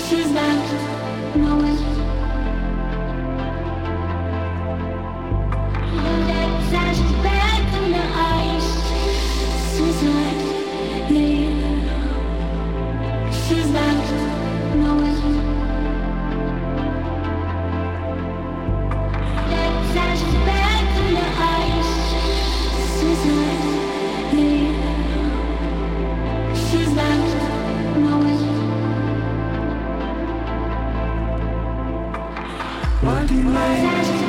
She's back, nowhere. She's back in the ice. Suicide, yeah. She's back, nowhere. She's back in the ice. Suicide, yeah. She's back, nowhere. What do you like?